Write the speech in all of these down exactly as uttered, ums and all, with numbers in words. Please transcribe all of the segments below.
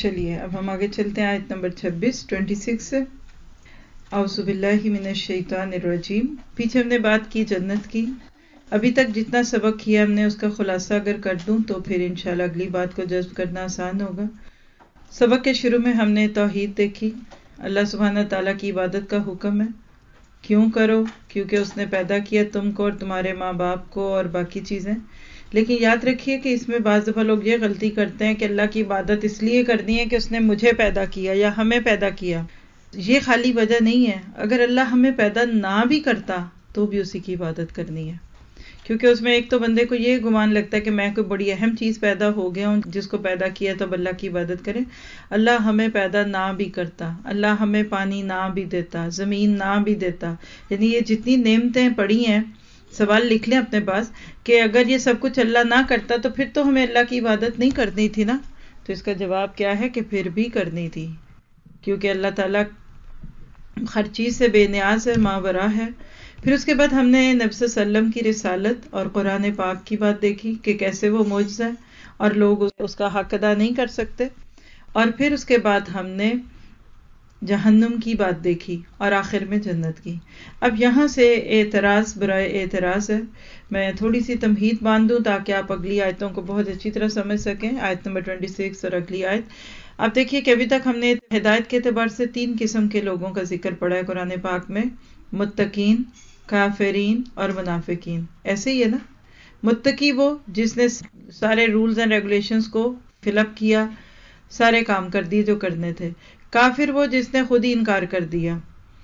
چلیے اب ہم آگے چلتے ہیں آیت نمبر چھبیس ٹوینٹی سکس سے. اعوذ باللہ من الشیطان الرجیم. پیچھے ہم نے بات کی جنت کی. ابھی تک جتنا سبق کیا ہم نے اس کا خلاصہ اگر کر دوں تو پھر انشاءاللہ اگلی بات کو جذب کرنا آسان ہوگا. سبق کے شروع میں ہم نے توحید دیکھی. اللہ سبحانہ تعالیٰ کی عبادت کا حکم ہے. کیوں کرو؟ کیونکہ اس نے پیدا کیا تم کو اور تمہارے ماں باپ کو اور باقی چیزیں. لیکن یاد رکھیے کہ اس میں بعض دفعہ لوگ یہ غلطی کرتے ہیں کہ اللہ کی عبادت اس لیے کرنی ہے کہ اس نے مجھے پیدا کیا یا ہمیں پیدا کیا. یہ خالی وجہ نہیں ہے. اگر اللہ ہمیں پیدا نہ بھی کرتا تو بھی اسی کی عبادت کرنی ہے. کیونکہ اس میں ایک تو بندے کو یہ گمان لگتا ہے کہ میں کوئی بڑی اہم چیز پیدا ہو گیا ہوں جس کو پیدا کیا تو اب اللہ کی عبادت کریں. اللہ ہمیں پیدا نہ بھی کرتا, اللہ ہمیں پانی نہ بھی دیتا, زمین نہ بھی دیتا, یعنی یہ جتنی نعمتیں پڑی ہیں, سوال لکھ لیں اپنے پاس کہ اگر یہ سب کچھ اللہ نہ کرتا تو پھر تو ہمیں اللہ کی عبادت نہیں کرنی تھی نا. تو اس کا جواب کیا ہے کہ پھر بھی کرنی تھی, کیونکہ اللہ تعالیٰ ہر چیز سے بے نیاز ہے, ماورا ہے. پھر اس کے بعد ہم نے نبی صلی اللہ علیہ وسلم کی رسالت اور قرآن پاک کی بات دیکھی کہ کیسے وہ معجزہ ہے اور لوگ اس کا حق ادا نہیں کر سکتے. اور پھر اس کے بعد ہم نے جہنم کی بات دیکھی اور آخر میں جنت کی. اب یہاں سے اعتراض برائے اعتراض ہے. میں تھوڑی سی تمہید باندھ دوں تاکہ آپ اگلی آیتوں کو بہت اچھی طرح سمجھ سکیں. آیت نمبر چھبیس اور اگلی آیت. اب دیکھیے کہ ابھی تک ہم نے ہدایت کے اعتبار سے تین قسم کے لوگوں کا ذکر پڑا ہے قرآن پاک میں: متقین, کافرین اور منافقین. ایسے ہی ہے نا. متقی وہ جس نے سارے رولز اینڈ ریگولیشنز کو فل اپ کیا, سارے کام کر دیے جو کرنے تھے. کافر وہ جس نے خود ہی انکار کر دیا.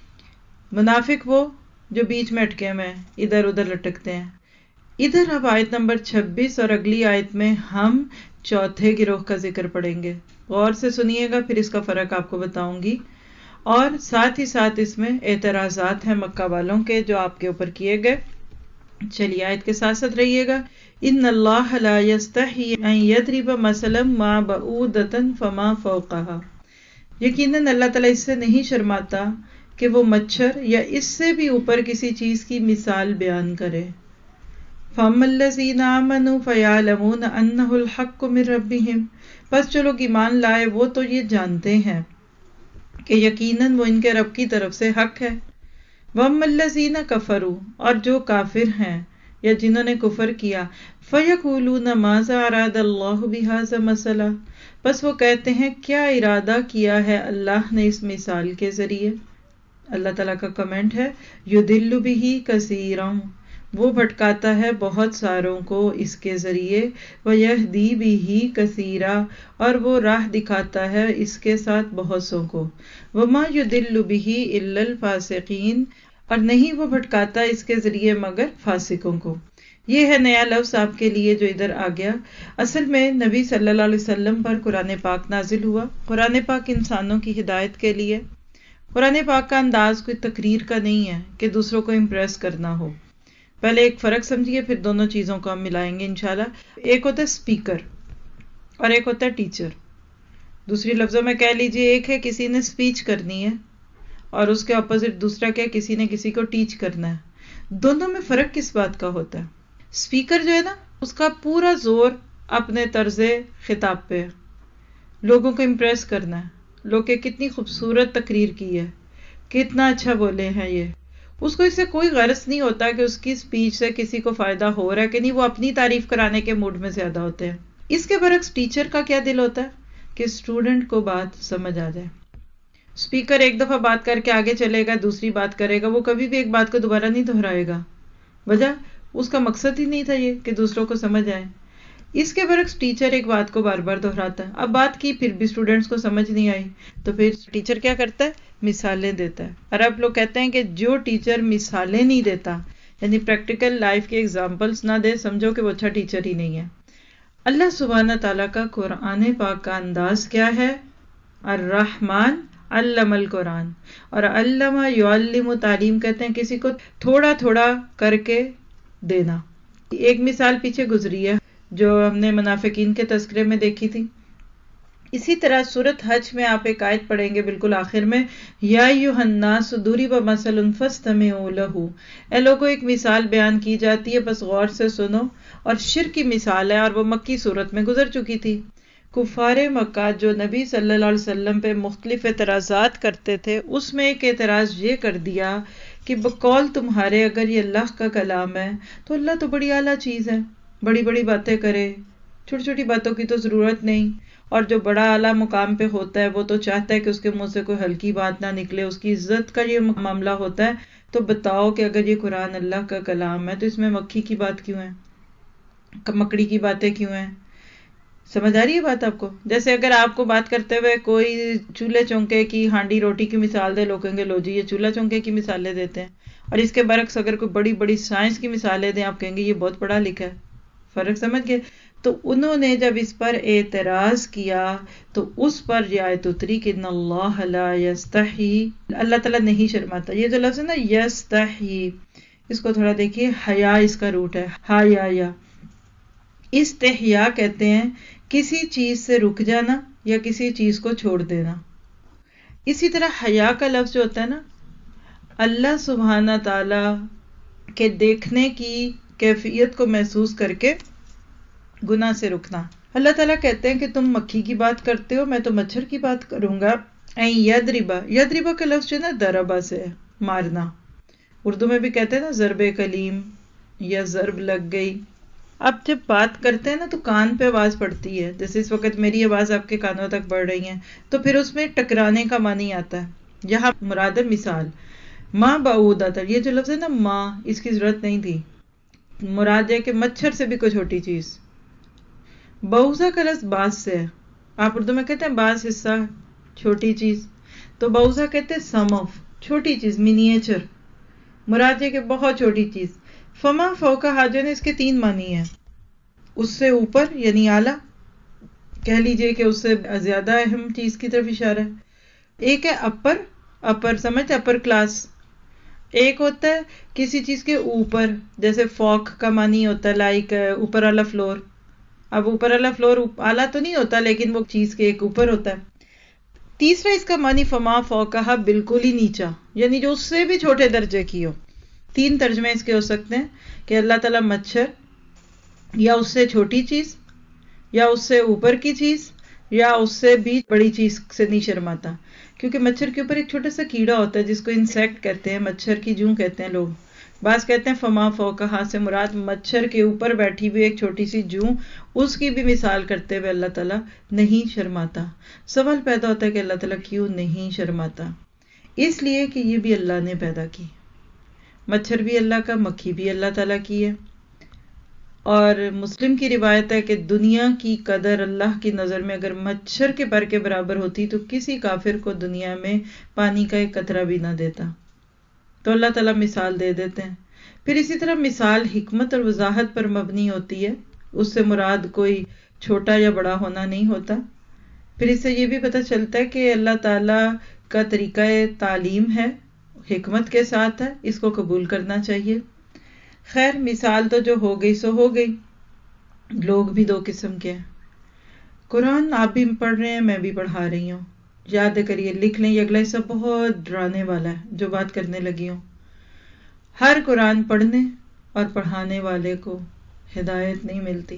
منافق وہ جو بیچ میں اٹکے ہوئے ہیں, ادھر ادھر لٹکتے ہیں. ادھر اب آیت نمبر چھبیس اور اگلی آیت میں ہم چوتھے گروہ کا ذکر پڑھیں گے. غور سے سنیے گا, پھر اس کا فرق آپ کو بتاؤں گی. اور ساتھ ہی ساتھ اس میں اعتراضات ہیں مکہ والوں کے جو آپ کے اوپر کیے گئے. چلیے آیت کے ساتھ ساتھ رہیے گا. ان اللہ لا یستحی ان یضرب مثلا ما بعودۃ فما فوقها. یقیناً اللہ تعالیٰ اس سے نہیں شرماتا کہ وہ مچھر یا اس سے بھی اوپر کسی چیز کی مثال بیان کرے. فَأَمَّا الَّذِينَ آمَنُوا فَيَعْلَمُونَ أَنَّهُ الْحَقُّ مِن رَّبِّهِمْ. بس جو لوگ ایمان لائے وہ تو یہ جانتے ہیں کہ یقیناً وہ ان کے رب کی طرف سے حق ہے. وَأَمَّا الَّذِينَ كَفَرُوا. اور جو کافر ہیں یا جنہوں نے کفر کیا, فَيَقُولُونَ مَاذَا أَرَادَ اللَّهُ بِهَذَا مَثَلًا. بس وہ کہتے ہیں کیا ارادہ کیا ہے اللہ نے اس مثال کے ذریعے. اللہ تعالیٰ کا کمنٹ ہے یُضِلُّ بِهِ كَثِيرًا. وہ بھٹکاتا ہے بہت ساروں کو اس کے ذریعے. وَيَهْدِي بِهِ كَثِيرًا. اور وہ راہ دکھاتا ہے اس کے ساتھ بہت سوں کو. وَمَا يُضِلُّ بِهِ إِلَّا الْفَاسِقِينَ. اور نہیں وہ بھٹکاتا اس کے ذریعے مگر فاسقوں کو. یہ ہے نیا لفظ آپ کے لیے جو ادھر آ گیا. اصل میں نبی صلی اللہ علیہ وسلم پر قرآن پاک نازل ہوا. قرآن پاک انسانوں کی ہدایت کے لیے. قرآن پاک کا انداز کوئی تقریر کا نہیں ہے کہ دوسروں کو امپریس کرنا ہو. پہلے ایک فرق سمجھیے, پھر دونوں چیزوں کو ہم ملائیں گے انشاءاللہ. ایک ہوتا ہے اسپیکر اور ایک ہوتا ہے ٹیچر. دوسری لفظوں میں کہہ لیجئے ایک ہے کسی نے اسپیچ کرنی ہے اور اس کے اپوزٹ دوسرا کیا کسی نے کسی کو ٹیچ کرنا ہے. دونوں میں فرق کس بات کا ہوتا ہے؟ اسپیکر جو ہے نا اس کا پورا زور اپنے طرز خطاب پہ ہے, لوگوں کو امپریس کرنا ہے. لوگ کہ کتنی خوبصورت تقریر کی ہے, کتنا اچھا بولے ہیں یہ. اس کو اس سے کوئی غرض نہیں ہوتا کہ اس کی اسپیچ سے کسی کو فائدہ ہو رہا ہے کہ نہیں, وہ اپنی تعریف کرانے کے موڈ میں زیادہ ہوتے ہیں. اس کے برعکس ٹیچر کا کیا دل ہوتا ہے کہ اسٹوڈنٹ کو بات سمجھ آ جائے. اسپیکر ایک دفعہ بات کر کے آگے چلے گا, دوسری بات کرے گا, وہ کبھی بھی ایک بات کو دوبارہ نہیں دہرائے گا. وجہ اس کا مقصد ہی نہیں تھا یہ کہ دوسروں کو سمجھ آئے. اس کے برعکس ٹیچر ایک بات کو بار بار دہراتا ہے. اب بات کی پھر بھی اسٹوڈنٹس کو سمجھ نہیں آئی تو پھر ٹیچر کیا کرتا ہے, مثالیں دیتا ہے. اور اب لوگ کہتے ہیں کہ جو ٹیچر مثالیں نہیں دیتا, یعنی پریکٹیکل لائف کے ایگزامپلس نہ دے, سمجھو کہ وہ اچھا ٹیچر ہی نہیں ہے. اللہ سبحانہ تعالیٰ کا قرآن پاک کا انداز کیا ہے؟ الرحمن علم القرآن. اور علم یعلم, تعلیم کہتے ہیں کسی کو تھوڑا تھوڑا کر کے دینا. ایک مثال پیچھے گزری ہے جو ہم نے منافقین کے تذکرے میں دیکھی تھی. اسی طرح سورۃ حج میں آپ ایک آیت پڑھیں گے بالکل آخر میں, یا ایھا الناس ضرب مثل فاستمعوا لہ. اے لوگوں ایک مثال بیان کی جاتی ہے بس غور سے سنو. اور شرک کی مثال ہے اور وہ مکی صورت میں گزر چکی تھی. کفار مکہ جو نبی صلی اللہ علیہ وسلم پہ مختلف اعتراضات کرتے تھے، اس میں ایک اعتراض یہ کر دیا کہ بقول تمہارے اگر یہ اللہ کا کلام ہے تو اللہ تو بڑی اعلیٰ چیز ہے، بڑی بڑی باتیں کرے، چھوٹی چھوٹی باتوں کی تو ضرورت نہیں، اور جو بڑا اعلیٰ مقام پہ ہوتا ہے وہ تو چاہتا ہے کہ اس کے منہ سے کوئی ہلکی بات نہ نکلے، اس کی عزت کا یہ معاملہ ہوتا ہے. تو بتاؤ کہ اگر یہ قرآن اللہ کا کلام ہے تو اس میں مکھی کی بات کیوں ہے، مکڑی کی باتیں کیوں ہیں؟ سمجھ آ رہی ہے بات آپ کو؟ جیسے اگر آپ کو بات کرتے ہوئے کوئی چولہے چونکے کی ہانڈی روٹی کی مثال دے، لوگ کہیں گے لو جی یہ چولہا چونکے کی مثالیں دیتے ہیں. اور اس کے برعکس اگر کوئی بڑی بڑی سائنس کی مثالیں دیں، آپ کہیں گے یہ بہت پڑھا لکھا ہے. فرق سمجھ گئے؟ تو انہوں نے جب اس پر اعتراض کیا تو اس پر یہ آیت اتری کہ ان اللہ لا یستحی، اللہ تعالیٰ نہیں شرماتا. یہ جو لفظ ہے نا یستحی، اس کو تھوڑا دیکھیے، حیا اس کا روٹ ہے، ہا یا یا. استحیا کہتے ہیں کسی چیز سے رک جانا یا کسی چیز کو چھوڑ دینا. اسی طرح حیا کا لفظ جو ہوتا ہے نا، اللہ سبحانہ تعالی کے دیکھنے کی کیفیت کو محسوس کر کے گناہ سے رکنا. اللہ تعالیٰ کہتے ہیں کہ تم مکھی کی بات کرتے ہو، میں تو مچھر کی بات کروں گا. این یدربا، یدربا کا لفظ جو ہے نا دربا سے ہے، مارنا. اردو میں بھی کہتے ہیں نا ضرب کلیم یا ضرب لگ گئی. اب جب بات کرتے ہیں نا تو کان پہ آواز پڑتی ہے، جیسے اس وقت میری آواز آپ کے کانوں تک بڑھ رہی ہے، تو پھر اس میں ٹکرانے کا معنی آتا ہے. یہاں مراد ہے مثال. ماں بعودہ تھا، یہ جو لفظ ہے نا ماں، اس کی ضرورت نہیں تھی. مراد ہے کہ مچھر سے بھی کوئی چھوٹی چیز. بعوضہ کا لفظ باز سے ہے. آپ اردو میں کہتے ہیں باز حصہ، چھوٹی چیز، تو بعوضہ کہتے ہیں سم آف، چھوٹی چیز، منیچر. مراد ہے کہ بہت چھوٹی چیز. فما فوقہ حاجن، اس کے تین معنی ہیں. اس سے اوپر یعنی اعلیٰ، کہہ لیجئے کہ اس سے زیادہ اہم چیز کی طرف اشارہ ہے. ایک ہے اپر، اپر سمجھتے اپر کلاس. ایک ہوتا ہے کسی چیز کے اوپر، جیسے فوق کا معنی ہوتا ہے لائک اوپر والا فلور. اب اوپر والا فلور اعلیٰ تو نہیں ہوتا لیکن وہ چیز کے ایک اوپر ہوتا ہے. تیسرا اس کا معنی فما فوقہ، بالکل ہی نیچا، یعنی جو اس سے بھی چھوٹے درجے کی ہو. تین ترجمے اس کے ہو سکتے ہیں کہ اللہ تعالیٰ مچھر یا اس سے چھوٹی چیز یا اس سے اوپر کی چیز یا اس سے بھی بڑی چیز سے نہیں شرماتا. کیونکہ مچھر کے اوپر ایک چھوٹا سا کیڑا ہوتا ہے جس کو انسیکٹ کہتے ہیں، مچھر کی جوں کہتے ہیں لوگ. بعض کہتے ہیں فما فوقہ سے مراد مچھر کے اوپر بیٹھی ہوئی ایک چھوٹی سی جوں، اس کی بھی مثال کرتے ہوئے اللہ تعالیٰ نہیں شرماتا. سوال پیدا ہوتا ہے کہ اللہ تعالیٰ کیوں نہیں شرماتا؟ اس لیے کہ یہ بھی اللہ نے پیدا کی. مچھر بھی اللہ کا، مکھی بھی اللہ تعالیٰ کی ہے. اور مسلم کی روایت ہے کہ دنیا کی قدر اللہ کی نظر میں اگر مچھر کے پر کے برابر ہوتی تو کسی کافر کو دنیا میں پانی کا ایک قطرہ بھی نہ دیتا. تو اللہ تعالیٰ مثال دے دیتے ہیں. پھر اسی طرح مثال حکمت اور وضاحت پر مبنی ہوتی ہے، اس سے مراد کوئی چھوٹا یا بڑا ہونا نہیں ہوتا. پھر اس سے یہ بھی پتہ چلتا ہے کہ اللہ تعالیٰ کا طریقہ تعلیم ہے، حکمت کے ساتھ ہے، اس کو قبول کرنا چاہیے. خیر مثال تو جو ہو گئی سو ہو گئی. لوگ بھی دو قسم کے ہیں. قرآن آپ بھی پڑھ رہے ہیں، میں بھی پڑھا رہی ہوں. یاد کریے، لکھ لیں، یہ اگلا حصہ بہت ڈرانے والا ہے جو بات کرنے لگی ہوں. ہر قرآن پڑھنے اور پڑھانے والے کو ہدایت نہیں ملتی.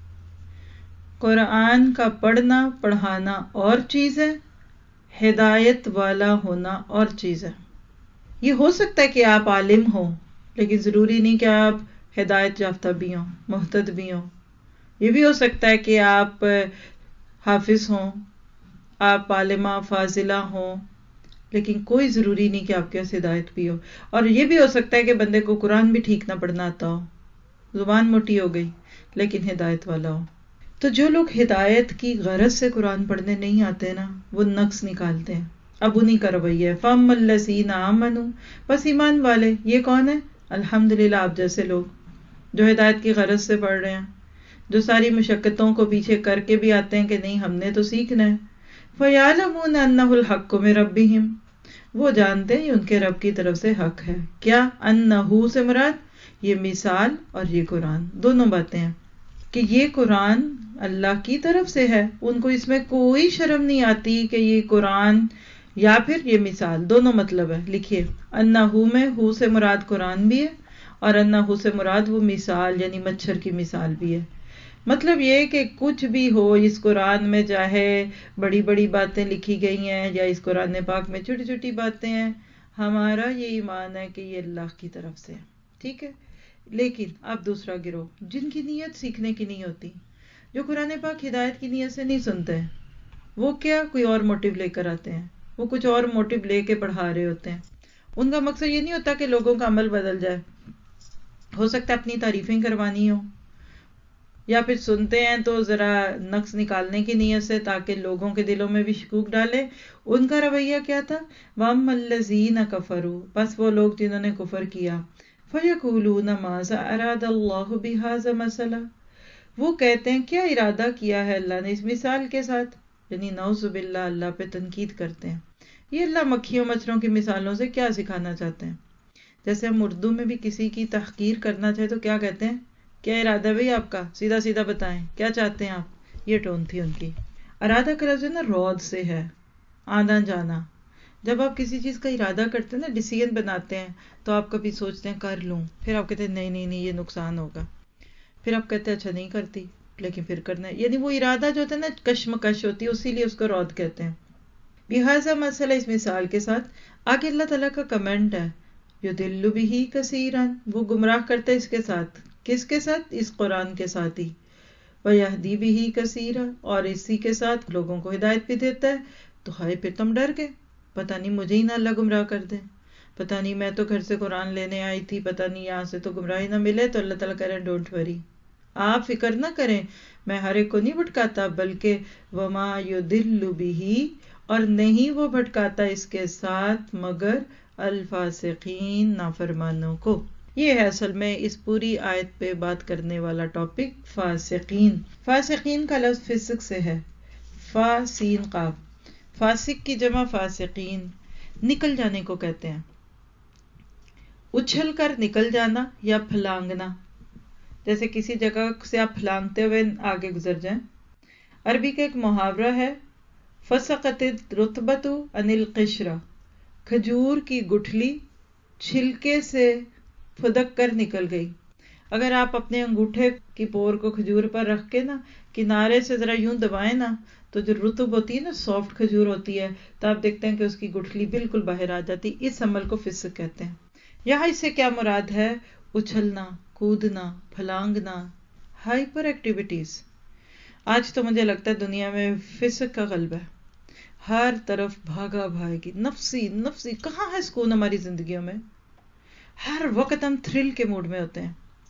قرآن کا پڑھنا پڑھانا اور چیز ہے، ہدایت والا ہونا اور چیز ہے. یہ ہو سکتا ہے کہ آپ عالم ہوں لیکن ضروری نہیں کہ آپ ہدایت یافتہ بھی ہوں، مہتد بھی ہوں. یہ بھی ہو سکتا ہے کہ آپ حافظ ہوں، آپ عالمہ فاضلہ ہوں، لیکن کوئی ضروری نہیں کہ آپ کے پاس ہدایت بھی ہو. اور یہ بھی ہو سکتا ہے کہ بندے کو قرآن بھی ٹھیک نہ پڑھنا آتا ہو، زبان موٹی ہو گئی لیکن ہدایت والا ہو. تو جو لوگ ہدایت کی غرض سے قرآن پڑھنے نہیں آتے نا، وہ نقص نکالتے ہیں. اب انہیں کا رویہ ہے فَأَمَّا الَّذِينَ آمَنُوا، بس ایمان والے. یہ کون ہے؟ الحمدللہ آپ جیسے لوگ جو ہدایت کی غرض سے پڑھ رہے ہیں، جو ساری مشقتوں کو پیچھے کر کے بھی آتے ہیں کہ نہیں ہم نے تو سیکھنا ہے. فَيَعْلَمُونَ أَنَّهُ الْحَقُّ مِن رَبِّهِمْ، وہ جانتے ہیں ان کے رب کی طرف سے حق ہے. کیا؟ انہو سے مراد یہ مثال اور یہ قرآن، دونوں باتیں ہیں کہ یہ قرآن اللہ کی طرف سے ہے. ان کو اس میں کوئی شرم نہیں آتی کہ یہ قرآن یا پھر یہ مثال، دونوں مطلب ہے. لکھیے انہو میں ہو سے مراد قرآن بھی ہے اور انہو سے مراد وہ مثال یعنی مچھر کی مثال بھی ہے. مطلب یہ کہ کچھ بھی ہو اس قرآن میں، چاہے بڑی بڑی باتیں لکھی گئی ہیں یا اس قرآن پاک میں چھوٹی چھوٹی باتیں ہیں، ہمارا یہ ایمان ہے کہ یہ اللہ کی طرف سے ہے، ٹھیک ہے۔ لیکن اب دوسرا گروہ جن کی نیت سیکھنے کی نہیں ہوتی، جو قرآن پاک ہدایت کی نیت سے نہیں سنتے ہیں، وہ کیا کوئی اور موٹیو لے کر آتے ہیں، وہ کچھ اور موٹیو لے کے پڑھا رہے ہوتے ہیں۔ ان کا مقصد یہ نہیں ہوتا کہ لوگوں کا عمل بدل جائے، ہو سکتا ہے اپنی تعریفیں کروانی ہو، یا پھر سنتے ہیں تو ذرا نقص نکالنے کی نیت سے تاکہ لوگوں کے دلوں میں بھی شکوک ڈالے۔ ان کا رویہ کیا تھا؟ وَأَمَّا الَّذِينَ كَفَرُوا، بس وہ لوگ جنہوں نے کفر کیا، فَيَقُولُونَ مَاذَا أَرَادَ اللَّهُ بِهَذَا مَثَلًا، وہ کہتے ہیں کیا ارادہ کیا ہے اللہ نے اس مثال کے ساتھ، یعنی نعوذ باللہ اللہ پہ تنقید کرتے ہیں، یہ اللہ مکھیوں مچھروں کی مثالوں سے کیا سکھانا چاہتے ہیں۔ جیسے ہم اردو میں بھی کسی کی تحقیر کرنا چاہے تو کیا کہتے ہیں؟ کیا ارادہ بھائی آپ کا، سیدھا سیدھا بتائیں کیا چاہتے ہیں آپ، یہ ٹون تھی ان کی۔ ارادہ کا لفظ نا رود سے ہے، آنا جانا۔ جب آپ کسی چیز کا ارادہ کرتے ہیں نا، ڈیسیژن بناتے ہیں، تو آپ کبھی سوچتے ہیں کر لوں، پھر آپ کہتے ہیں نہیں نہیں نہیں یہ نقصان ہوگا، پھر آپ کہتے ہیں اچھا نہیں کرتی، لیکن پھر کرنا ہے، یعنی وہ ارادہ جو ہوتا ہے نا کشمکش ہوتی ہے، اسی لیے اس کو رود کہتے ہیں۔ لہٰذا مسئلہ اس مثال کے ساتھ آگے اللہ تعالیٰ کا کمنٹ ہے، یضل بہ کثیرا، وہ گمراہ کرتا ہے اس کے ساتھ، کس کے ساتھ؟ اس قرآن کے ساتھ ہی، ویہدی بہ کثیرا، اور اسی کے ساتھ لوگوں کو ہدایت بھی دیتا ہے۔ تو ہائے پھر تم ڈر گئے، پتہ نہیں مجھے ہی نہ اللہ گمراہ کر دے، پتہ نہیں میں تو گھر سے قرآن لینے آئی تھی، پتہ نہیں یہاں سے تو گمراہی نہ ملے۔ تو اللہ تعالیٰ کہہ رہے ہیں ڈونٹ وری، آپ فکر نہ کریں، میں ہر ایک کو نہیں بھٹکاتا، بلکہ وما یضل بہ، اور نہیں وہ بھٹکاتا اس کے ساتھ مگر الفاسقین، نافرمانوں کو۔ یہ ہے اصل میں اس پوری آیت پہ بات کرنے والا ٹاپک، فاسقین۔ فاسقین کا لفظ فسق سے ہے، فا سین قاف، فاسق کی جمع فاسقین، نکل جانے کو کہتے ہیں، اچھل کر نکل جانا یا پھلانگنا، جیسے کسی جگہ سے آپ پھلانگتے ہوئے آگے گزر جائیں۔ عربی کا ایک محاورہ ہے، فسقت الرطبۃ عن القشرہ، کھجور کی گٹھلی چھلکے سے پھدک کر نکل گئی۔ اگر آپ اپنے انگوٹھے کی پور کو کھجور پر رکھ کے نا کنارے سے ذرا یوں دبائیں نا، تو جو رطب ہوتی ہے نا، سافٹ کھجور ہوتی ہے، تو آپ دیکھتے ہیں کہ اس کی گٹھلی بالکل باہر آ جاتی۔ اس عمل کو فسق کہتے ہیں۔ یہاں اس سے کیا مراد ہے؟ اچھلنا، کودنا، پھلانگنا، ہائپر ایکٹیویٹیز۔ آج تو مجھے لگتا ہے دنیا میں فسق کا غلبہ ہے، ہر طرف بھاگا بھاگی، نفسی نفسی، کہاں ہے سکون ہماری زندگیوں میں؟ ہر وقت ہم تھرل کے موڈ میں ہوتے ہیں،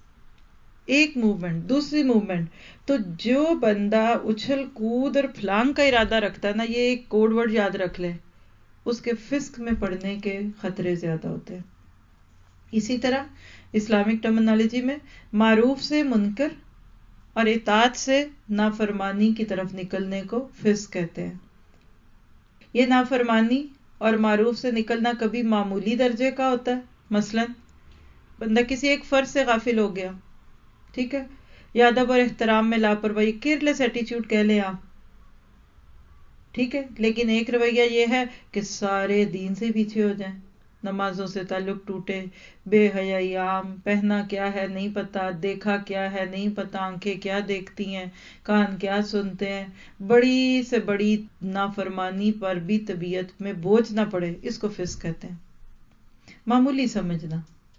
ایک موومنٹ دوسری موومنٹ۔ تو جو بندہ اچھل کود اور پھلانگ کا ارادہ رکھتا ہے نا، یہ ایک کوڈ ورڈ یاد رکھ لے، اس کے فسق میں پڑنے کے خطرے زیادہ ہوتے ہیں۔ اسی طرح اسلامک ٹرمنالوجی میں معروف سے منکر اور اطاعت سے نافرمانی کی طرف نکلنے کو فسق کہتے ہیں۔ یہ نافرمانی اور معروف سے نکلنا کبھی معمولی درجے کا ہوتا ہے، مثلا بندہ کسی ایک فرض سے غافل ہو گیا، ٹھیک ہے، یا ادب اور احترام میں لاپرواہی، کیئرلیس ایٹیچیوڈ کہہ لیں آپ، ٹھیک ہے۔ لیکن ایک رویہ یہ ہے کہ سارے دین سے پیچھے ہو جائیں، نمازوں سے تعلق ٹوٹے، بے حیائی عام، پہنا کیا ہے نہیں پتا، دیکھا کیا ہے نہیں پتا، آنکھیں کیا دیکھتی ہیں، کان کیا سنتے ہیں، بڑی سے بڑی نافرمانی پر بھی طبیعت میں بوجھ نہ پڑے، اس کو فسق کہتے ہیں، معمولی سمجھنا۔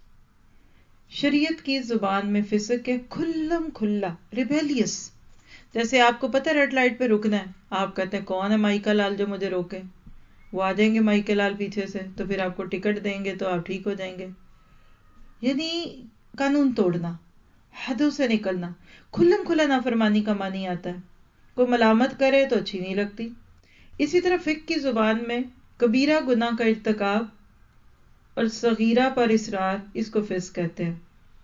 شریعت کی زبان میں فسق ہے کھلم کھلا، ریبیلیس۔ جیسے آپ کو پتہ ہے ریڈ لائٹ پہ رکنا ہے، آپ کہتے ہیں کون ہے مائی کا لال جو مجھے روکے، وہ آ جائیں گے مائی کے لال پیچھے سے، تو پھر آپ کو ٹکٹ دیں گے تو آپ ٹھیک ہو جائیں گے۔ یعنی قانون توڑنا، حدوں سے نکلنا، کھلم کھلا نافرمانی کا معنی آتا ہے۔ کوئی ملامت کرے تو اچھی نہیں لگتی۔ اسی طرح فقہ کی زبان میں کبیرہ گناہ کا ارتکاب اور صغیرہ پر اصرار، اس کو فسق کہتے ہیں۔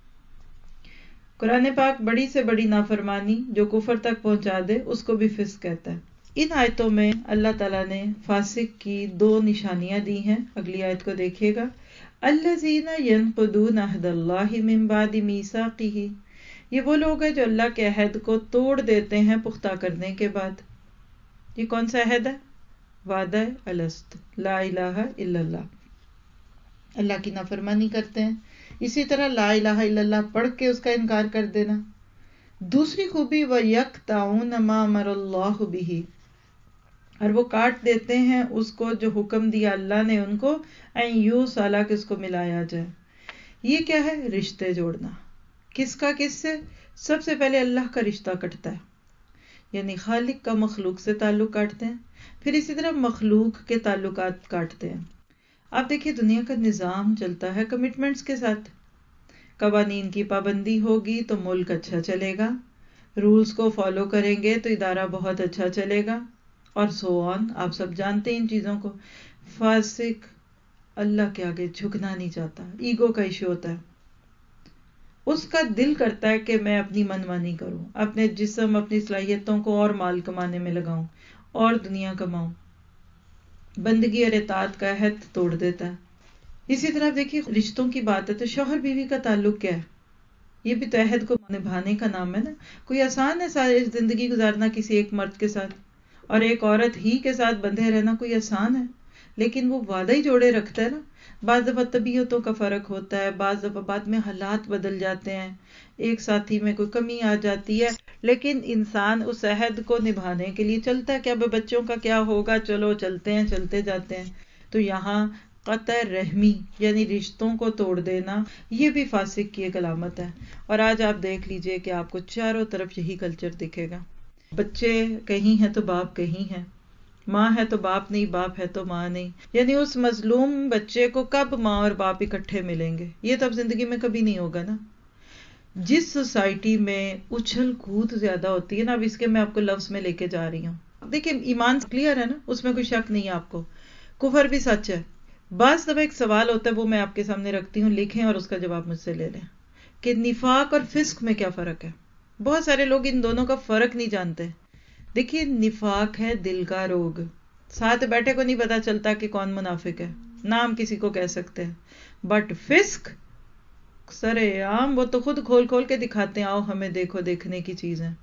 قرآن پاک بڑی سے بڑی نافرمانی جو کفر تک پہنچا دے، اس کو بھی فسق کہتا ہے۔ ان آیتوں میں اللہ تعالیٰ نے فاسق کی دو نشانیاں دی ہیں، اگلی آیت کو دیکھیے گا۔ الذین ینقضون عہد اللہ من بعد میثاقہ، یہ وہ لوگ ہیں جو اللہ کے عہد کو توڑ دیتے ہیں پختہ کرنے کے بعد۔ یہ کون سا عہد ہے؟ وعدہ الست، لا الہ الا اللہ، اللہ کی نافرمانی کرتے ہیں۔ اسی طرح لا الہ الا اللہ پڑھ کے اس کا انکار کر دینا، دوسری خوبی وَيَقْطَعُونَ مَا أَمَرَ اللَّهُ بِهِ، اور وہ کاٹ دیتے ہیں اس کو جو حکم دیا اللہ نے ان کو، این یو سالا کہ اس کو ملایا جائے. یہ کیا ہے؟ رشتے جوڑنا. کس کا کس سے؟ سب سے پہلے اللہ کا رشتہ کٹتا ہے، یعنی خالق کا مخلوق سے تعلق کاٹتے ہیں، پھر اسی طرح مخلوق کے تعلقات کاٹتے ہیں. آپ دیکھیے دنیا کا نظام چلتا ہے کمٹمنٹس کے ساتھ. قوانین کی پابندی ہوگی تو ملک اچھا چلے گا، رولز کو فالو کریں گے تو ادارہ بہت اچھا چلے گا، اور سو آن. آپ سب جانتے ہیں ان چیزوں کو. فاسق اللہ کے آگے جھکنا نہیں چاہتا، ایگو کا ایشو ہوتا ہے. اس کا دل کرتا ہے کہ میں اپنی من مانی کروں، اپنے جسم اپنی صلاحیتوں کو اور مال کمانے میں لگاؤں اور دنیا کماؤں. بندگی اور اطاعت کا عہد توڑ دیتا ہے. اسی طرح دیکھیے رشتوں کی بات ہے تو شوہر بیوی کا تعلق کیا ہے؟ یہ بھی تو عہد کو نبھانے کا نام ہے نا. کوئی آسان ہے ساری زندگی گزارنا کسی ایک مرد کے ساتھ اور ایک عورت ہی کے ساتھ بندھے رہنا؟ کوئی آسان ہے؟ لیکن وہ وعدہ ہی جوڑے رکھتا ہے نا. بعض دفعہ طبیعتوں کا فرق ہوتا ہے، بعض دفعہ بعد میں حالات بدل جاتے ہیں، ایک ساتھی میں کوئی کمی آ جاتی ہے، لیکن انسان اس عہد کو نبھانے کے لیے چلتا ہے کہ اب بچوں کا کیا ہوگا، چلو چلتے ہیں چلتے جاتے ہیں. تو یہاں قطع رحمی یعنی رشتوں کو توڑ دینا یہ بھی فاسق کی ایک علامت ہے. اور آج آپ دیکھ لیجئے کہ آپ کو چاروں طرف یہی کلچر دکھے گا. بچے کہیں ہیں تو باپ کہیں ہیں، ماں ہے تو باپ نہیں، باپ ہے تو ماں نہیں. یعنی اس مظلوم بچے کو کب ماں اور باپ اکٹھے ملیں گے؟ یہ تو اب زندگی میں کبھی نہیں ہوگا نا. جس سوسائٹی میں اچھل کود زیادہ ہوتی ہے نا، اب اس کے میں آپ کو لفظ میں لے کے جا رہی ہوں. دیکھیں ایمان کلیئر ہے نا، اس میں کوئی شک نہیں ہے آپ کو. کفر بھی سچ ہے. بعض دفعہ ایک سوال ہوتا ہے وہ میں آپ کے سامنے رکھتی ہوں، لکھیں اور اس کا جواب مجھ سے لے لیں کہ نفاق اور فسق میں کیا فرق ہے. بہت سارے لوگ ان دونوں کا فرق نہیں جانتے. دیکھیے نفاق ہے دل کا روگ، ساتھ بیٹھے کو نہیں پتا چلتا کہ کون منافق ہے، نام کسی کو کہہ سکتے ہیں. بٹ فسق سرے عام وہ تو خود کھول کھول کے دکھاتے ہیں، آؤ ہمیں دیکھو، دیکھنے کی چیز ہے.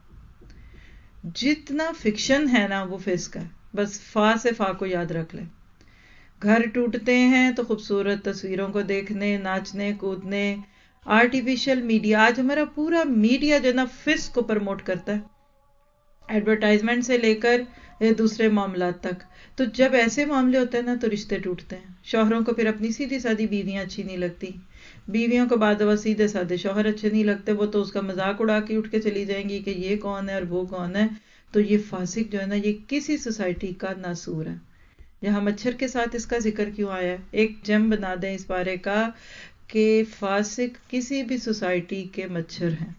جتنا فکشن ہے نا وہ فسق ہے. بس فا سے فا کو یاد رکھ لیں. گھر ٹوٹتے ہیں تو خوبصورت تصویروں کو دیکھنے، ناچنے کودنے، آرٹیفیشل میڈیا. آج ہمارا پورا میڈیا جو نا فسق کو پروموٹ کرتا ہے، ایڈورٹائزمنٹ سے لے کر دوسرے معاملات تک. تو جب ایسے معاملے ہوتے ہیں نا تو رشتے ٹوٹتے ہیں. شوہروں کو پھر اپنی سیدھی سادی بیویاں اچھی نہیں لگتی، بیویوں کو بعد وہ سیدھے سادے شوہر اچھے نہیں لگتے، وہ تو اس کا مذاق اڑا کے اٹھ کے چلی جائیں گی کہ یہ کون ہے اور وہ کون ہے. تو یہ فاسق جو ہے نا یہ کسی سوسائٹی کا ناسور ہے. یہاں مچھر کے ساتھ اس کا ذکر کیوں آیا ہے؟ ایک جم بنا دیں اس بارے کا کہ فاسق کسی بھی سوسائٹی کے مچھر ہیں.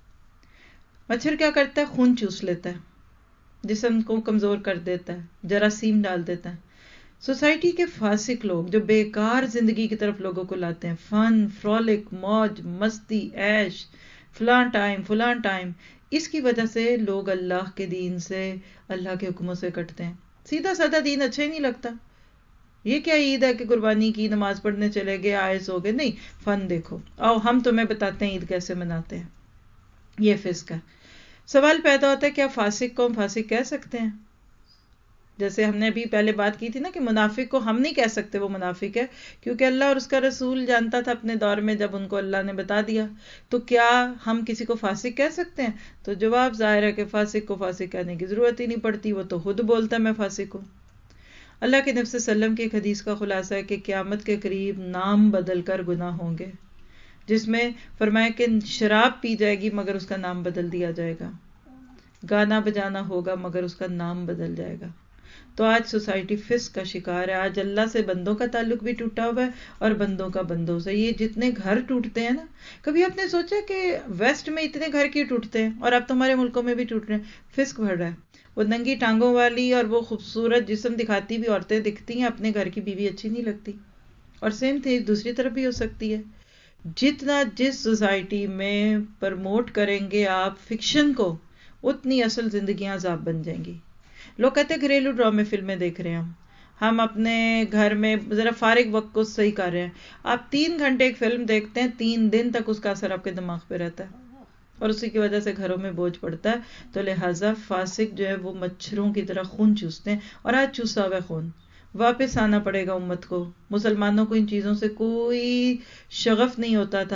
مچھر کیا کرتا ہے؟ خون چوس لیتا ہے، جسم کو کمزور کر دیتا ہے، جراثیم ڈال دیتا ہے. سوسائٹی کے فاسق لوگ جو بیکار زندگی کی طرف لوگوں کو لاتے ہیں، فن، فرولک، موج، مستی، عیش، فلاں ٹائم فلاں ٹائم، اس کی وجہ سے لوگ اللہ کے دین سے، اللہ کے حکموں سے کٹتے ہیں. سیدھا سادہ دین اچھا ہی نہیں لگتا. یہ کیا عید ہے کہ قربانی کی، نماز پڑھنے چلے گئے، آئس ہو گئے؟ نہیں، فن دیکھو، آؤ ہم تمہیں بتاتے ہیں عید کیسے مناتے ہیں. یہ فسق ہے. سوال پیدا ہوتا ہے کیا فاسق کو ہم فاسق کہہ سکتے ہیں؟ جیسے ہم نے ابھی پہلے بات کی تھی نا کہ منافق کو ہم نہیں کہہ سکتے وہ منافق ہے، کیونکہ اللہ اور اس کا رسول جانتا تھا اپنے دور میں جب ان کو اللہ نے بتا دیا. تو کیا ہم کسی کو فاسق کہہ سکتے ہیں؟ تو جواب ظاہر ہے کہ فاسق کو فاسق کہنے کی ضرورت ہی نہیں پڑتی، وہ تو خود بولتا ہے میں فاسق ہوں. اللہ کے نبی صلی اللہ علیہ وسلم کی ایک حدیث کا خلاصہ ہے کہ قیامت کے قریب نام بدل کر گناہ ہوں گے، جس میں فرمایا کہ شراب پی جائے گی مگر اس کا نام بدل دیا جائے گا، گانا بجانا ہوگا مگر اس کا نام بدل جائے گا. تو آج سوسائٹی فسق کا شکار ہے. آج اللہ سے بندوں کا تعلق بھی ٹوٹا ہوا ہے اور بندوں کا بندوں سے. یہ جتنے گھر ٹوٹتے ہیں نا، کبھی آپ نے سوچا کہ ویسٹ میں اتنے گھر کیوں ٹوٹتے ہیں اور اب تو ہمارے ملکوں میں بھی ٹوٹ رہے ہیں؟ فسق بڑھ رہا ہے. وہ ننگی ٹانگوں والی اور وہ خوبصورت جسم دکھاتی بھی عورتیں دکھتی ہیں، اپنے گھر کی بیوی اچھی نہیں لگتی. اور سیم تھی دوسری طرف بھی ہو سکتی ہے. جتنا جس سوسائٹی میں پرموٹ کریں گے آپ فکشن کو، اتنی اصل زندگیاں عذاب بن جائیں گی. لوگ کہتے ہیں گھریلو ڈرامے فلمیں دیکھ رہے ہیں ہم ہم اپنے گھر میں ذرا فارغ وقت کو صحیح کر رہے ہیں. آپ تین گھنٹے ایک فلم دیکھتے ہیں، تین دن تک اس کا اثر آپ کے دماغ پہ رہتا ہے اور اسی کی وجہ سے گھروں میں بوجھ پڑتا ہے. تو لہٰذا فاسق جو ہے وہ مچھروں کی طرح خون چوستے ہیں، اور آج چوسا ہوا خون واپس آنا پڑے گا امت کو. مسلمانوں کو ان چیزوں سے کوئی شغف نہیں ہوتا تھا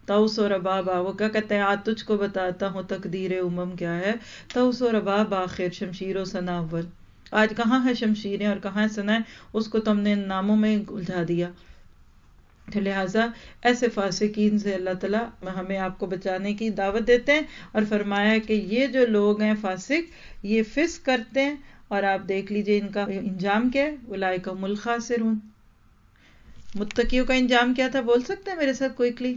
توس و ربابا، وہ کیا کہتے ہیں آج تجھ کو بتاتا ہوں تقدیر امم کیا ہے. توس و رباب آخر، شمشیر و ثنا اول. آج کہاں ہے شمشیریں اور کہاں ہے ثنا، اس کو تم نے ان ناموں میں الجھا دیا. تو لہٰذا ایسے فاسقین سے اللہ تعالیٰ ہمیں آپ کو بچانے کی دعوت دیتے ہیں، اور فرمایا کہ یہ جو لوگ ہیں فاسق، یہ فسق کرتے ہیں، اور آپ دیکھ لیجئے ان کا انجام کیا ہے. اولئک هم الخاسرون. متقیوں کا انجام کیا تھا، بول سکتے ہیں میرے ساتھ کوئکلی؟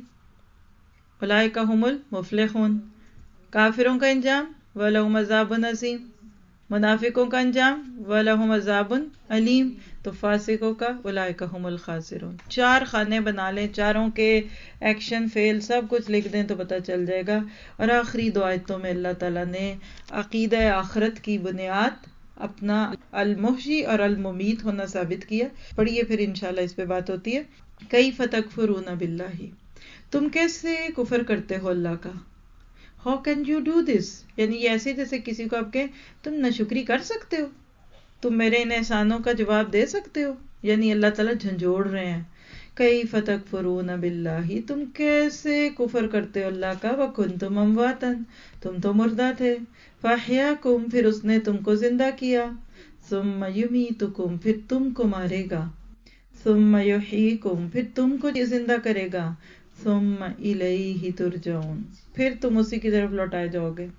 اولئک هم المفلحون. کافروں کا انجام وَلَهُمْ عَذَابٌ عَظِيمٌ. منافقوں کا انجام وَلَهُمْ عَذَابٌ علیم. تو فاسقوں کا اولئک هم الخاسرون. چار خانے بنا لیں، چاروں کے ایکشن فیل سب کچھ لکھ دیں تو پتہ چل جائے گا. اور آخری دو آیتوں میں اللہ تعالیٰ نے عقیدہ آخرت کی بنیاد اپنا المحیی اور الممیت ہونا ثابت کیا. پڑھیے پھر انشاءاللہ اس پہ بات ہوتی ہے. کیف تکفرون باللہ، تم کیسے کفر کرتے ہو اللہ کا. How can you do this؟ یعنی یہ ایسے جیسے کسی کو آپ کہیں تم ناشکری کر سکتے ہو، تم میرے ان احسانوں کا جواب دے سکتے ہو. یعنی اللہ تعالیٰ جھنجھوڑ رہے ہیں. کیف تکفرون باللہ، تم کیسے کفر کرتے ہو اللہ کا. وکنتم امواتا، تم تو مردہ تھے. فاحیاکم، پھر اس نے تم کو زندہ کیا. ثم یمیتکم، پھر تم کو مارے گا. ثم یحییکم، پھر تم کو زندہ کرے گا. ثم الیہ ترجعون، پھر تم اسی کی طرف لوٹائے جاؤ گے.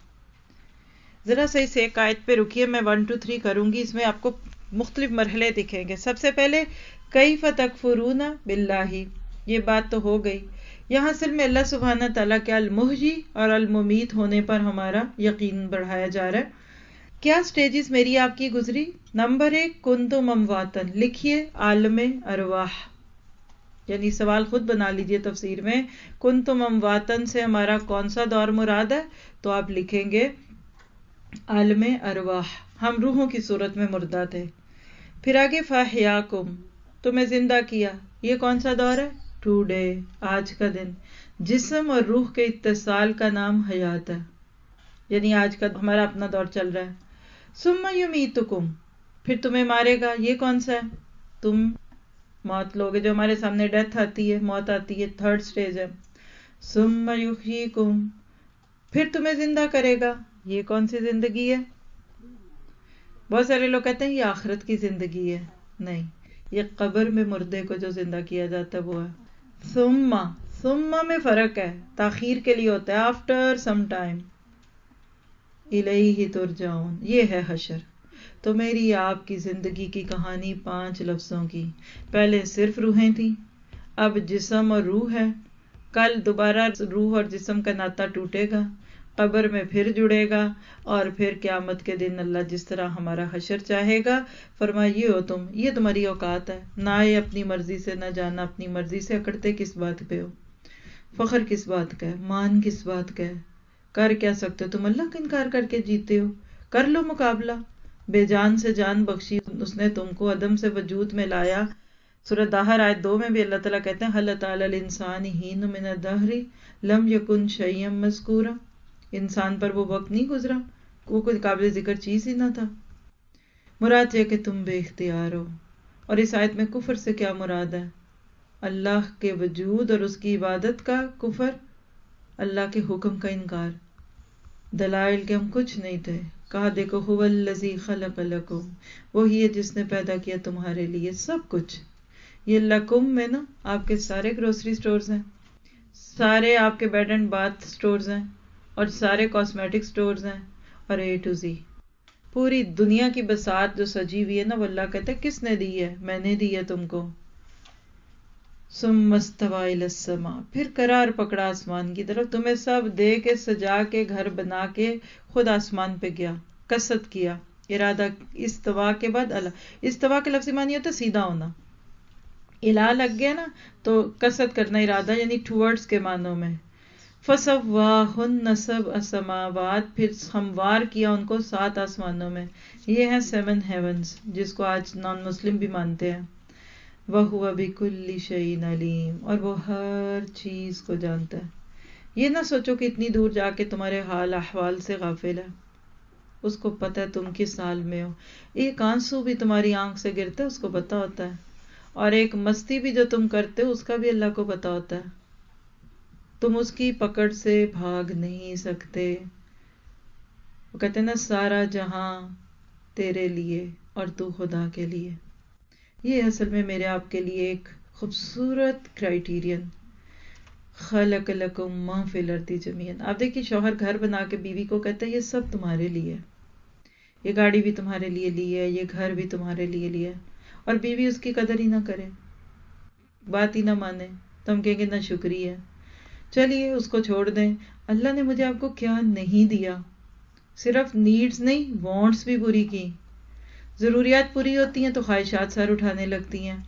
ذرا صحیح سے ایک آیت پہ رکیے، میں ون ٹو تھری کروں گی، اس میں آپ کو مختلف مرحلے دکھیں گے. سب سے پہلے کیف تکفرون باللہ، یہ بات تو ہو گئی. یہاں اصل میں اللہ سبحانہ تعالیٰ کے المحیی اور الممیت ہونے پر ہمارا یقین بڑھایا جا رہا ہے. کیا سٹیجز میری آپ کی گزری؟ نمبر ایک کنتم امواتن، لکھیے عالم ارواح، یعنی سوال خود بنا لیجئے تفسیر میں. کنتم امواتن سے ہمارا کون سا دور مراد ہے؟ تو آپ لکھیں گے عالم ارواح، ہم روحوں کی صورت میں مردہ تھے. پھر آگے فاحیاکم، تمہیں زندہ کیا، یہ کون سا دور ہے؟ ٹو ڈے، آج کا دن. جسم اور روح کے اتصال کا نام حیات ہے، یعنی آج کا ہمارا اپنا دور چل رہا ہے. ثم یمیتکم، پھر تمہیں مارے گا، یہ کون سا ہے؟ تم موت لوگے، جو ہمارے سامنے ڈیتھ آتی ہے، موت آتی ہے، تھرڈ سٹیج ہے. ثم یحییکم، پھر تمہیں زندہ کرے گا، یہ کون سی زندگی ہے؟ بہت سارے لوگ کہتے ہیں یہ آخرت کی زندگی ہے. نہیں، یہ قبر میں مردے کو جو زندہ کیا جاتا ہے وہ ہے. ثم، ثم میں فرق ہے، تاخیر کے لیے ہوتا ہے، آفٹر سم ٹائم. الیہ ترجعون، یہ ہے حشر. تو میری آپ کی زندگی کی کہانی پانچ لفظوں کی. پہلے صرف روحیں تھیں، اب جسم اور روح ہے. کل دوبارہ روح اور جسم کا ناطہ ٹوٹے گا، قبر میں پھر جڑے گا، اور پھر قیامت کے دن اللہ جس طرح ہمارا حشر چاہے گا. فرمایا یہ ہو تم، یہ تمہاری اوقات ہے. نہ آئے اپنی مرضی سے، نہ جانا اپنی مرضی سے. اکڑتے کس بات پہ ہو؟ فخر کس بات کا ہے؟ مان کس بات کا ہے؟ کر کیا سکتے ہو؟ تم اللہ کا انکار کر کے جیتے ہو. کر لو مقابلہ. بے جان سے جان بخشی اس نے تم کو، عدم سے وجود میں لایا. سورۃ دہر آیت دو میں بھی اللہ تعالیٰ کہتے ہیں هل اتى على الانسان حين من الدهر لم يكن شيئا مذكورا، انسان پر وہ وقت نہیں گزرا، وہ کوئی قابل ذکر چیز ہی نہ تھا. مراد یہ کہ تم بے اختیار ہو. اور اس آیت میں کفر سے کیا مراد ہے؟ اللہ کے وجود اور اس کی عبادت کا کفر، اللہ کے حکم کا انکار. دلائل کے ہم کچھ نہیں تھے. کہا دیکھو هو الذی خلق لکم، وہی ہے جس نے پیدا کیا تمہارے لیے سب کچھ. یہ لکم میں نا آپ کے سارے گروسری سٹورز ہیں، سارے آپ کے بیڈ اینڈ باتھ سٹورز ہیں، اور سارے کاسمیٹک سٹورز ہیں، اور اے ٹو زی پوری دنیا کی بساط جو سجی ہوئی ہے نا، وہ اللہ کہتا ہے کس نے دی ہے؟ میں نے دی ہے تم کو. ثم استوى الى السماء، پھر قرار پکڑا آسمان کی طرف. تمہیں سب دے کے سجا کے گھر بنا کے خود آسمان پہ گیا، قصد کیا، ارادہ. استوا کے بعد اللہ، استوا کے لفظی معنی ہوتا ہے سیدھا ہونا. الہ لگ گیا نا تو قصد کرنا، ارادہ یعنی ٹورڈز کے معنوں میں. فسواہن سبع سماوات، پھر ہموار کیا ان کو سات آسمانوں میں. یہ ہیں سیون ہیونز، جس کو آج نان مسلم بھی مانتے ہیں. وَهُوَ بِكُلِّ شَيْءٍ عَلِيمٌ، اور وہ ہر چیز کو جانتا ہے. یہ نہ سوچو کہ اتنی دور جا کے تمہارے حال احوال سے غافل ہے. اس کو پتہ ہے تم کس حال میں ہو. ایک آنسو بھی تمہاری آنکھ سے گرتا ہے اس کو پتہ ہوتا ہے، اور ایک مستی بھی جو تم کرتے ہو اس کا بھی اللہ کو پتہ ہوتا ہے. تم اس کی پکڑ سے بھاگ نہیں سکتے. وہ کہتے ہیں نا سارا جہاں تیرے لیے اور تو خدا کے لیے. یہ اصل میں میرے آپ کے لیے ایک خوبصورت کرائیٹیرین. خلق لکم ما فی الارض جمیعا. آپ دیکھیے شوہر گھر بنا کے بیوی کو کہتا ہے یہ سب تمہارے لیے، یہ گاڑی بھی تمہارے لیے لی ہے، یہ گھر بھی تمہارے لیے لیا ہے، اور بیوی اس کی قدر ہی نہ کرے، بات ہی نہ مانے تو ہم کہیں گے نہ شکریہ ہے. چلیے اس کو چھوڑ دیں. اللہ نے مجھے آپ کو کیا نہیں دیا. صرف نیڈز نہیں، وانٹس بھی پوری کی. ضروریات پوری ہوتی ہیں تو خواہشات سر اٹھانے لگتی ہیں.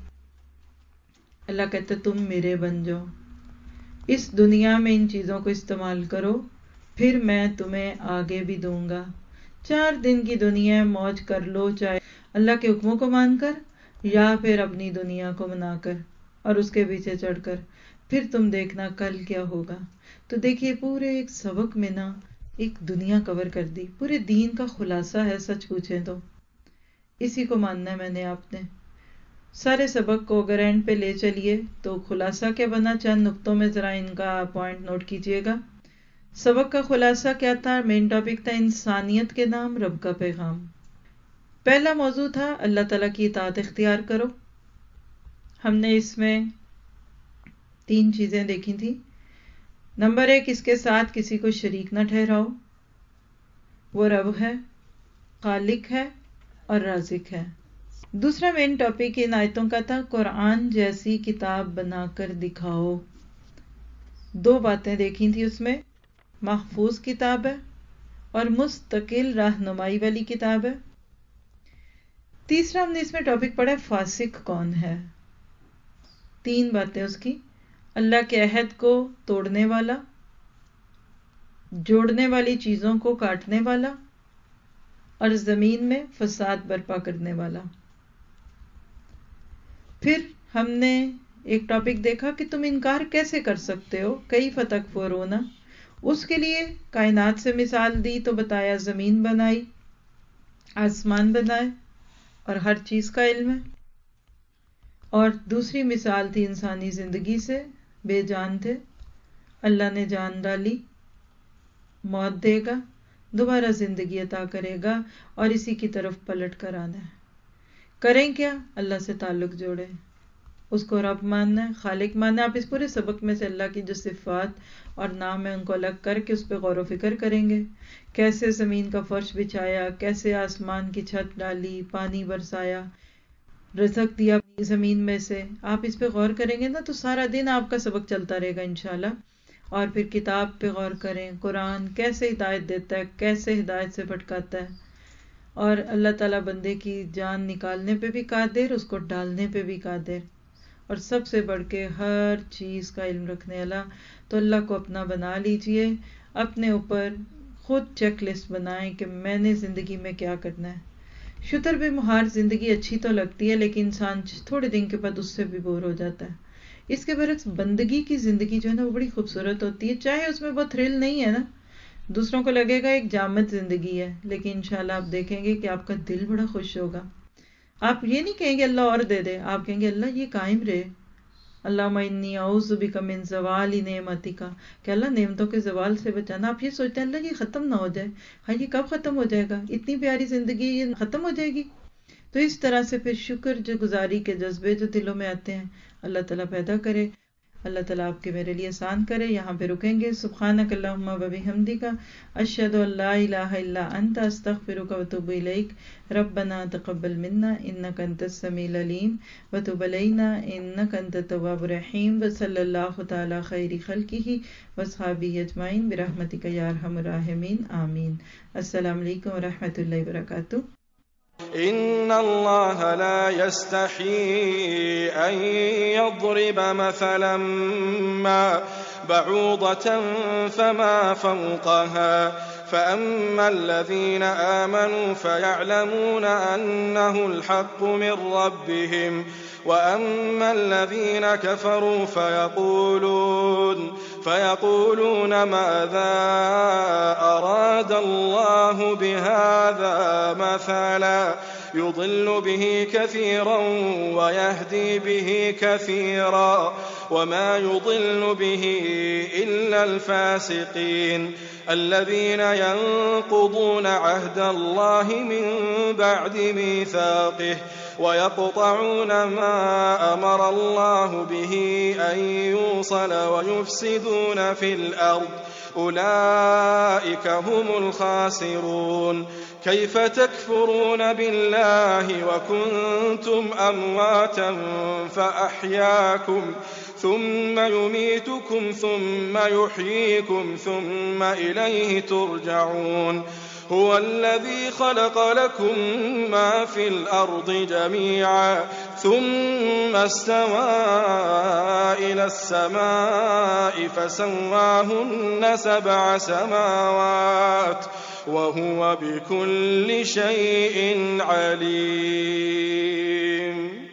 اللہ کہتا ہے تم میرے بن جاؤ، اس دنیا میں ان چیزوں کو استعمال کرو، پھر میں تمہیں آگے بھی دوں گا. چار دن کی دنیا موج کر لو، چاہے اللہ کے حکموں کو مان کر یا پھر اپنی دنیا کو منا کر اور اس کے پیچھے چڑھ کر. پھر تم دیکھنا کل کیا ہوگا. تو دیکھیے پورے ایک سبق میں نا ایک دنیا کور کر دی. پورے دین کا خلاصہ ہے سچ پوچھیں تو. اسی کو ماننا ہے میں نے آپ نے. سارے سبق کو اگر اینڈ پہ لے چلیے تو خلاصہ کیا بنا، چند نقطوں میں ذرا ان کا پوائنٹ نوٹ کیجئے گا. سبق کا خلاصہ کیا تھا؟ مین ٹاپک تھا انسانیت کے نام رب کا پیغام. پہلا موضوع تھا اللہ تعالیٰ کی اطاعت اختیار کرو. ہم نے اس میں تین چیزیں دیکھی تھیں. نمبر ایک، اس کے ساتھ کسی کو شریک نہ ٹھہراؤ. وہ رب ہے، خالق ہے اور رازق ہے. دوسرا مین ٹاپک ان آیتوں کا تھا قرآن جیسی کتاب بنا کر دکھاؤ. دو باتیں دیکھی تھی اس میں، محفوظ کتاب ہے اور مستقل رہنمائی والی کتاب ہے. تیسرا ہم نے اس میں ٹاپک پڑھا فاسق کون ہے. تین باتیں اس کی، اللہ کے عہد کو توڑنے والا، جوڑنے والی چیزوں کو کاٹنے والا اور زمین میں فساد برپا کرنے والا. پھر ہم نے ایک ٹاپک دیکھا کہ تم انکار کیسے کر سکتے ہو، کیف تکفرون. اس کے لیے کائنات سے مثال دی تو بتایا زمین بنائی، آسمان بنائے اور ہر چیز کا علم ہے. اور دوسری مثال تھی انسانی زندگی سے، بے جان تھے، اللہ نے جان ڈالی، موت دے گا، دوبارہ زندگی عطا کرے گا اور اسی کی طرف پلٹ کر آنا ہے. کریں کیا؟ اللہ سے تعلق جوڑیں، اس کو رب ماننا ہے، خالق ماننا ہے. آپ اس پورے سبق میں سے اللہ کی جو صفات اور نام ہے ان کو الگ کر کے اس پہ غور و فکر کریں گے. کیسے زمین کا فرش بچھایا، کیسے آسمان کی چھت ڈالی، پانی برسایا، رزق دیا زمین میں سے. آپ اس پہ غور کریں گے نا تو سارا دن آپ کا سبق چلتا رہے گا انشاءاللہ. اور پھر کتاب پہ غور کریں، قرآن کیسے ہدایت دیتا ہے، کیسے ہدایت سے بھٹکاتا ہے. اور اللہ تعالیٰ بندے کی جان نکالنے پہ بھی قادر، اس کو ڈالنے پہ بھی قادر، اور سب سے بڑھ کے ہر چیز کا علم رکھنے والا. تو اللہ کو اپنا بنا لیجئے، اپنے اوپر خود چیک لسٹ بنائیں کہ میں نے زندگی میں کیا کرنا ہے. شتر بے مہار زندگی اچھی تو لگتی ہے لیکن انسان تھوڑے دن کے بعد اس سے بھی بور ہو جاتا ہے. اس کے برعکس بندگی کی زندگی جو ہے نا وہ بڑی خوبصورت ہوتی ہے، چاہے اس میں بہت تھرل نہیں ہے نا، دوسروں کو لگے گا ایک جامد زندگی ہے، لیکن انشاءاللہ آپ دیکھیں گے کہ آپ کا دل بڑا خوش ہوگا. آپ یہ نہیں کہیں گے اللہ اور دے دے، آپ کہیں گے اللہ یہ قائم رہے. اللہم انی اعوذ بک من زوال نعمتک، کہ اللہ نعمتوں کے زوال سے بچانا. آپ یہ سوچتے ہیں اللہ یہ ختم نہ ہو جائے، ہاں یہ کب ختم ہو جائے گا، اتنی پیاری زندگی یہ ختم ہو جائے گی. تو اس طرح سے پھر شکر جو گزاری کے جذبے جو دلوں میں آتے ہیں اللہ تعالیٰ پیدا کرے. اللہ تعالیٰ آپ کے میرے لیے آسان کرے. یہاں پہ رکیں گے. سبحانک اللہم و بحمدک، اشہد ان لا الہ الا انت، استغفرک و اتوب الیک. ربنا تقبل منا انک انت السمیع العلیم وتب علینا انک انت التواب الرحیم. وصلی اللہ تعالی خیر خلقہ واصحابہ اجمعین برحمتک یا ارحم الراحمین، آمین. السلام علیکم و رحمۃ اللہ وبرکاتہ. إن الله لا يستحيي أن يضرب مثلا ما بعوضة فما فوقها فأما الذين آمنوا فيعلمون أنه الحق من ربهم وأما الذين كفروا فيقولون فيقولون ماذا أراد الله بهذا مثلا يضل به كثيرا ويهدي به كثيرا وما يضل به إلا الفاسقين الذين ينقضون عهد الله من بعد ميثاقه ويقطعون ما أمر الله به أن يوصل ويفسدون في الأرض أولئك هم الخاسرون. كيف تكفرون بالله وكنتم أمواتا فأحياكم ثم يميتكم ثم يحييكم ثم إليه ترجعون. هو الذي خلق لكم ما في الأرض جميعا ثم استوى إلى السماء فسواهن سبع سماوات وهو بكل شيء عليم.